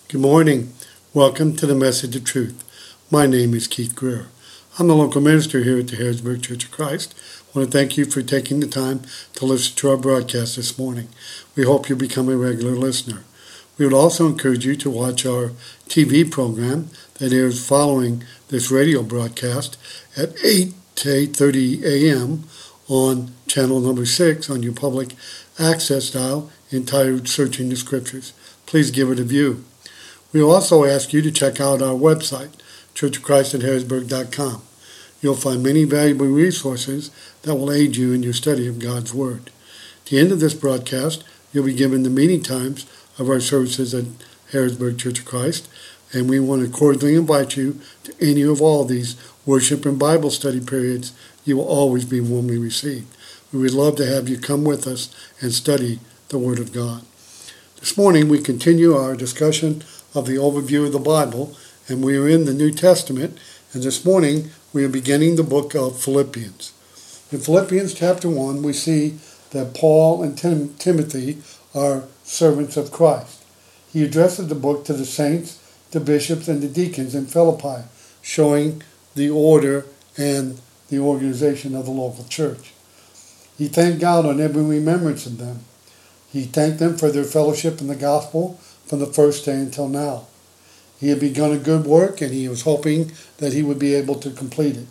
Good morning. Welcome to the Message of Truth. My name is Keith Greer. I'm the local minister here at the Harrisburg Church of Christ. I want to thank you for taking the time to listen to our broadcast this morning. We hope you'll become a regular listener. We would also encourage you to watch our TV program that airs following this radio broadcast at 8 to 8:30 a.m. on channel number 6 on your public access dial entitled Searching the Scriptures. Please give it a view. We also ask you to check out our website, churchofchrist@harrisburg.com. You'll find many valuable resources that will aid you in your study of God's Word. At the end of this broadcast, you'll be given the meeting times of our services at Harrisburg Church of Christ, and we want to cordially invite you to any of all these worship and Bible study periods. You will always be warmly received. We would love to have you come with us and study the Word of God. This morning we continue our discussion of the overview of the Bible, and we are in the New Testament, and this morning we are beginning the book of Philippians. In Philippians chapter 1, we see that Paul and Timothy are servants of Christ. He addresses the book to the saints, the bishops, and the deacons in Philippi, showing the order and the organization of the local church. He thanked God on every remembrance of them. He thanked them for their fellowship in the gospel from the first day until now. He had begun a good work, and he was hoping that he would be able to complete it.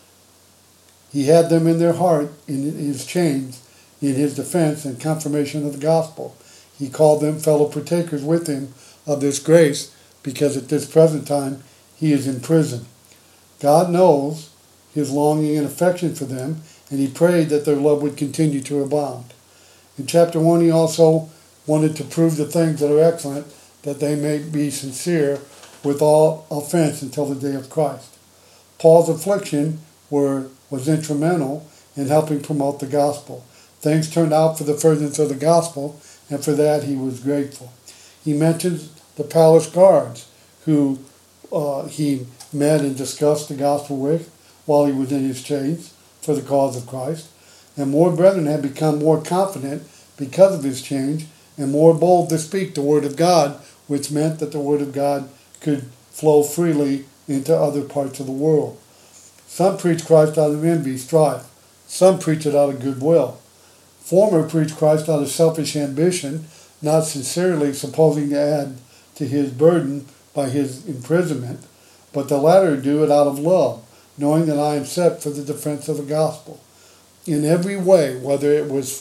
He had them in their heart in his chains, in his defense and confirmation of the gospel. He called them fellow partakers with him of this grace, because at this present time he is in prison. God knows his longing and affection for them, and he prayed that their love would continue to abound. In chapter 1, he also wanted to prove the things that are excellent, that they may be sincere with all offense until the day of Christ. Paul's affliction was instrumental in helping promote the gospel. Things turned out for the furtherance of the gospel, and for that he was grateful. He mentions the palace guards who he met and discussed the gospel with while he was in his chains for the cause of Christ. And more brethren had become more confident because of his change, and more bold to speak the word of God, which meant that the word of God could flow freely into other parts of the world. Some preach Christ out of envy, strife. Some preach it out of goodwill. Former preach Christ out of selfish ambition, not sincerely supposing to add to his burden by his imprisonment, but the latter do it out of love, knowing that I am set for the defense of the gospel. In every way, whether it was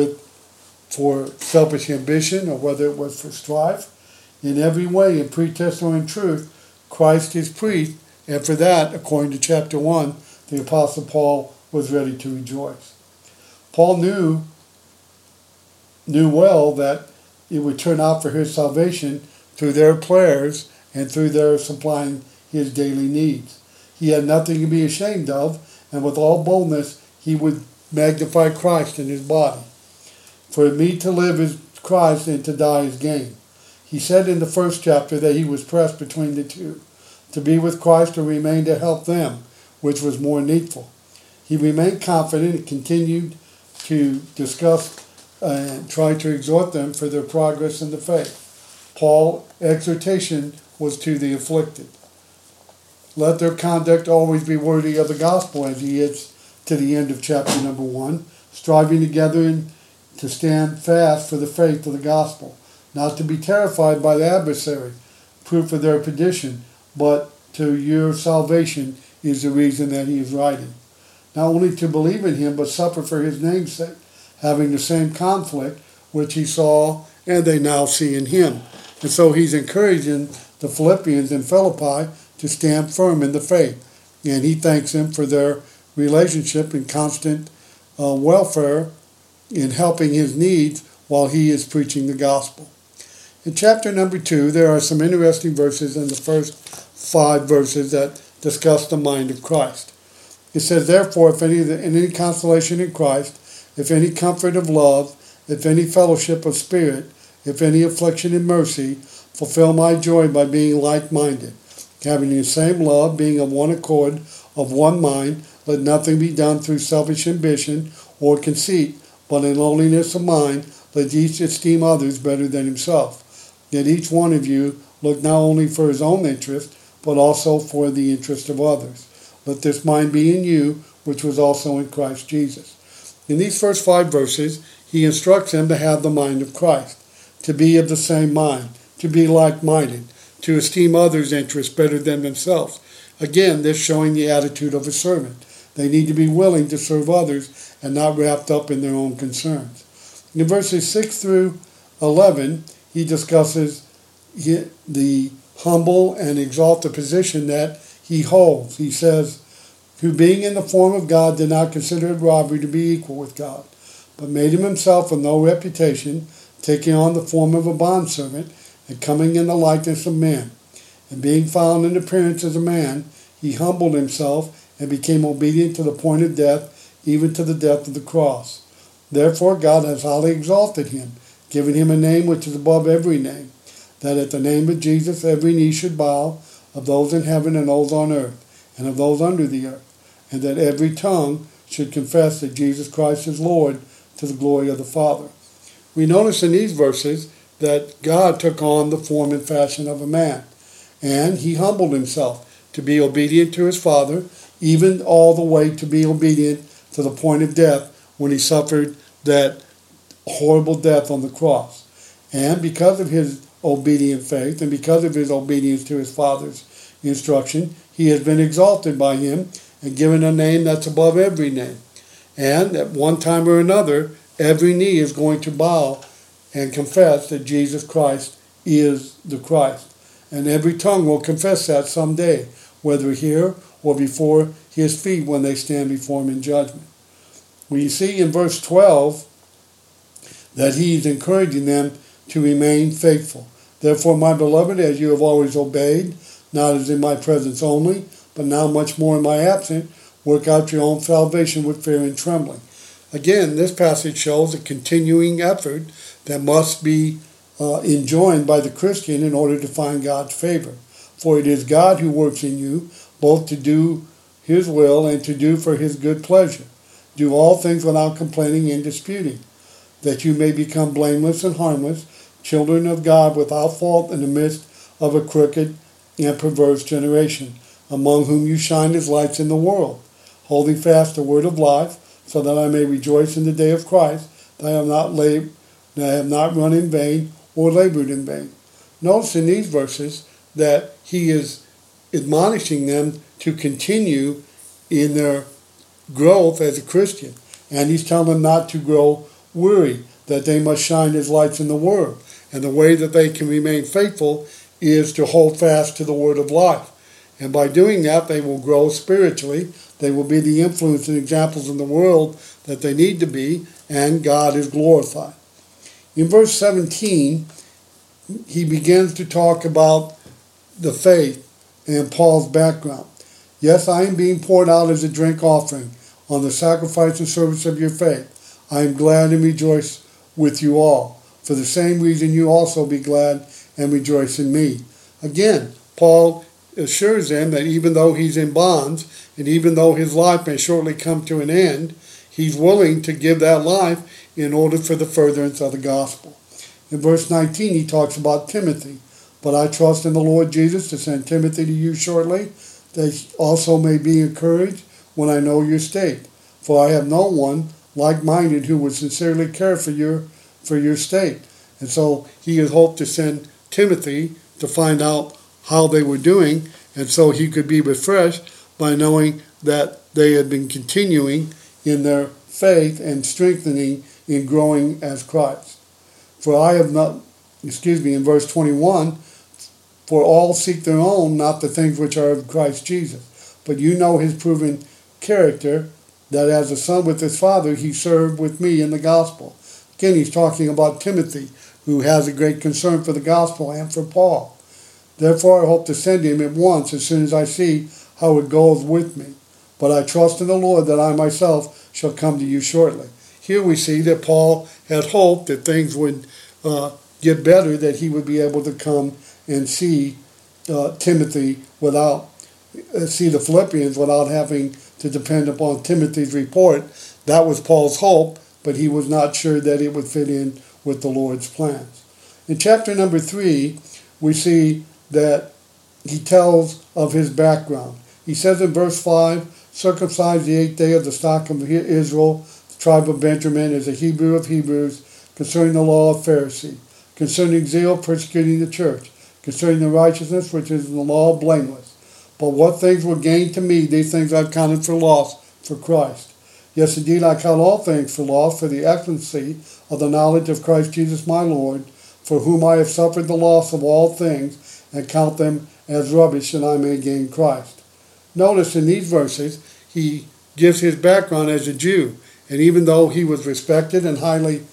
for selfish ambition or whether it was for strife, in every way, in pretest or in truth, Christ is preached, and for that, according to chapter 1, the Apostle Paul was ready to rejoice. Paul knew well that it would turn out for his salvation through their prayers and through their supplying his daily needs. He had nothing to be ashamed of, and with all boldness he would magnify Christ in his body. For me to live is Christ, and to die is gain. He said in the first chapter that he was pressed between the two, to be with Christ or remain to help them, which was more needful. He remained confident and continued to discuss and try to exhort them for their progress in the faith. Paul's exhortation was to the afflicted. Let their conduct always be worthy of the gospel, as he is to the end of chapter number 1, striving together and to stand fast for the faith of the gospel, not to be terrified by the adversary, proof of their perdition, but to your salvation is the reason that he is writing. Not only to believe in him, but suffer for his name's sake, having the same conflict which he saw and they now see in him. And so he's encouraging the Philippians in Philippi to stand firm in the faith. And he thanks them for their relationship and constant welfare in helping his needs while he is preaching the gospel. In chapter number 2, there are some interesting verses in the first 5 verses that discuss the mind of Christ. It says, therefore, if any consolation in Christ, if any comfort of love, if any fellowship of spirit, if any affliction in mercy, fulfill my joy by being like-minded, having the same love, being of one accord, of one mind. Let nothing be done through selfish ambition or conceit, but in lowliness of mind, let each esteem others better than himself. Yet each one of you look not only for his own interest, but also for the interest of others. Let this mind be in you, which was also in Christ Jesus. In these first 5 verses, he instructs them to have the mind of Christ, to be of the same mind, to be like-minded, to esteem others' interests better than themselves. Again, this showing the attitude of a servant. They need to be willing to serve others and not wrapped up in their own concerns. In verses 6 through 11, he discusses the humble and exalted position that he holds. He says, who being in the form of God did not consider it robbery to be equal with God, but made him himself of no reputation, taking on the form of a bondservant, and coming in the likeness of men. And being found in appearance as a man, he humbled himself and became obedient to the point of death, even to the death of the cross. Therefore God has highly exalted him, giving him a name which is above every name, that at the name of Jesus every knee should bow, of those in heaven and those on earth, and of those under the earth, and that every tongue should confess that Jesus Christ is Lord, to the glory of the Father. We notice in these verses that God took on the form and fashion of a man, and he humbled himself to be obedient to his Father, even all the way to be obedient to the point of death when he suffered that horrible death on the cross. And because of his obedient faith and because of his obedience to his Father's instruction, he has been exalted by him and given a name that's above every name. And at one time or another, every knee is going to bow and confess that Jesus Christ is the Christ. And every tongue will confess that someday, whether here or before his feet when they stand before him in judgment. We see in verse 12 that he's encouraging them to remain faithful. Therefore, my beloved, as you have always obeyed, not as in my presence only, but now much more in my absence, work out your own salvation with fear and trembling. Again, this passage shows a continuing effort that must be enjoined by the Christian in order to find God's favor. For it is God who works in you, both to do his will and to do for his good pleasure. Do all things without complaining and disputing, that you may become blameless and harmless, children of God without fault in the midst of a crooked and perverse generation, among whom you shine as lights in the world, holding fast the word of life, so that I may rejoice in the day of Christ, that I have not run in vain or labored in vain. Notice in these verses that he is admonishing them to continue in their growth as a Christian. And he's telling them not to grow weary, that they must shine as lights in the world. And the way that they can remain faithful is to hold fast to the word of life. And by doing that, they will grow spiritually. They will be the influence and examples in the world that they need to be, and God is glorified. In verse 17, he begins to talk about the faith and Paul's background. Yes, I am being poured out as a drink offering on the sacrifice and service of your faith. I am glad and rejoice with you all. For the same reason you also be glad and rejoice in me. Again, Paul assures them that even though he's in bonds, and even though his life may shortly come to an end, he's willing to give that life in order for the furtherance of the gospel. In verse 19, he talks about Timothy. But I trust in the Lord Jesus to send Timothy to you shortly, that also may be encouraged when I know your state. For I have no one like-minded who would sincerely care for your state. And so he had hoped to send Timothy to find out how they were doing, and so he could be refreshed by knowing that they had been continuing in their faith and strengthening in growing as Christ. In verse 21, for all seek their own, not the things which are of Christ Jesus. But you know his proven character, that as a son with his father, he served with me in the gospel. Again, he's talking about Timothy, who has a great concern for the gospel and for Paul. Therefore, I hope to send him at once as soon as I see how it goes with me. But I trust in the Lord that I myself shall come to you shortly. Here we see that Paul had hoped that things would get better, that he would be able to come and see Timothy see the Philippians without having to depend upon Timothy's report. That was Paul's hope, but he was not sure that it would fit in with the Lord's plans. In chapter number 3, we see that he tells of his background. He says in verse 5, circumcised the 8th day of the stock of Israel, the tribe of Benjamin, as a Hebrew of Hebrews, concerning the law of Pharisee, concerning zeal persecuting the church, concerning the righteousness which is in the law blameless. But what things were gained to me, these things I've counted for loss for Christ. Yes, indeed, I count all things for loss for the excellency of the knowledge of Christ Jesus my Lord, for whom I have suffered the loss of all things, and count them as rubbish, that I may gain Christ. Notice in these verses, he gives his background as a Jew. And even though he was respected and highly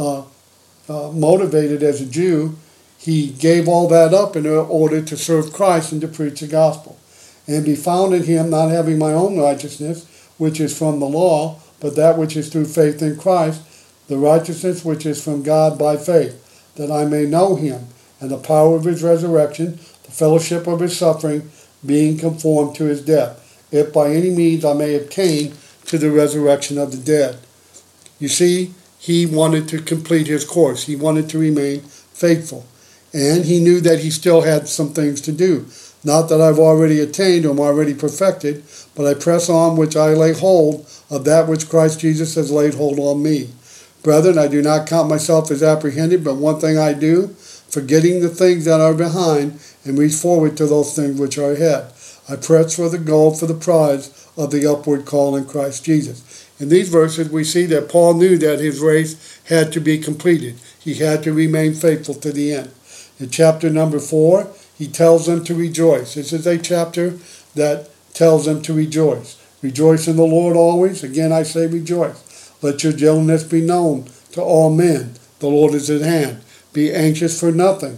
motivated as a Jew, he gave all that up in order to serve Christ and to preach the gospel. And be found in him, not having my own righteousness, which is from the law, but that which is through faith in Christ, the righteousness which is from God by faith, that I may know him, and the power of his resurrection, the fellowship of his suffering, being conformed to his death, if by any means I may obtain to the resurrection of the dead. You see, he wanted to complete his course. He wanted to remain faithful. And he knew that he still had some things to do. Not that I've already attained or am already perfected, but I press on which I lay hold of that which Christ Jesus has laid hold on me. Brethren, I do not count myself as apprehended, but one thing I do, forgetting the things that are behind, and reach forward to those things which are ahead. I press for the goal, for the prize of the upward call in Christ Jesus. In these verses, we see that Paul knew that his race had to be completed. He had to remain faithful to the end. In chapter number 4, he tells them to rejoice. This is a chapter that tells them to rejoice. Rejoice in the Lord always. Again, I say rejoice. Let your gentleness be known to all men. The Lord is at hand. Be anxious for nothing,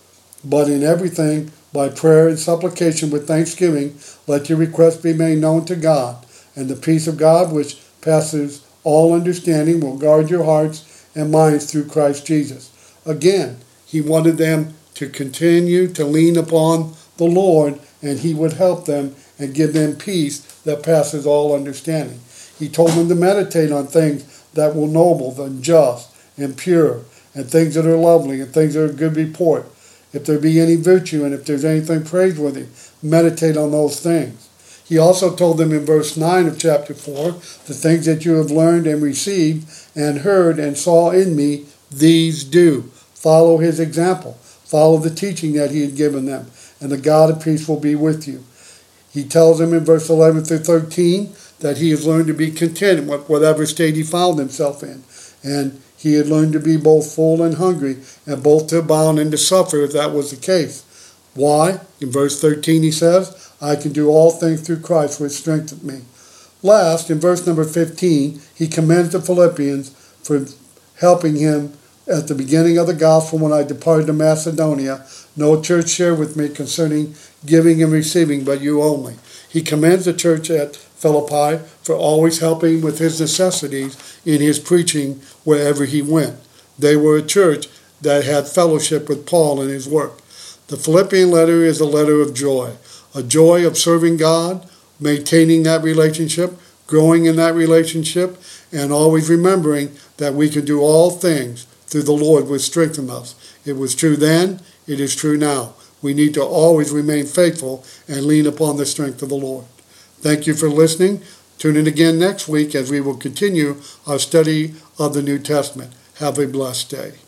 but in everything, by prayer and supplication with thanksgiving, let your requests be made known to God. And the peace of God, which passes all understanding, will guard your hearts and minds through Christ Jesus. Again, he wanted them to continue to lean upon the Lord, and he would help them and give them peace that passes all understanding. He told them to meditate on things that were noble and just and pure, and things that are lovely, and things that are of good report. If there be any virtue, and if there's anything praiseworthy, meditate on those things. He also told them in verse 9 of chapter 4, the things that you have learned and received and heard and saw in me, these do. Follow his example. Follow the teaching that he had given them, and the God of peace will be with you. He tells them in verse 11 through 13 that he has learned to be content in whatever state he found himself in. And he had learned to be both full and hungry, and both to abound and to suffer if that was the case. Why? In verse 13 he says, I can do all things through Christ which strengtheneth me. Last, in verse number 15, he commends the Philippians for helping him at the beginning of the gospel when I departed to Macedonia. No church shared with me concerning giving and receiving, but you only. He commends the church at Philippi for always helping with his necessities in his preaching wherever he went. They were a church that had fellowship with Paul in his work. The Philippian letter is a letter of joy, a joy of serving God, maintaining that relationship, growing in that relationship, and always remembering that we can do all things through the Lord which strengthens us. It was true then, it is true now. We need to always remain faithful and lean upon the strength of the Lord. Thank you for listening. Tune in again next week as we will continue our study of the New Testament. Have a blessed day.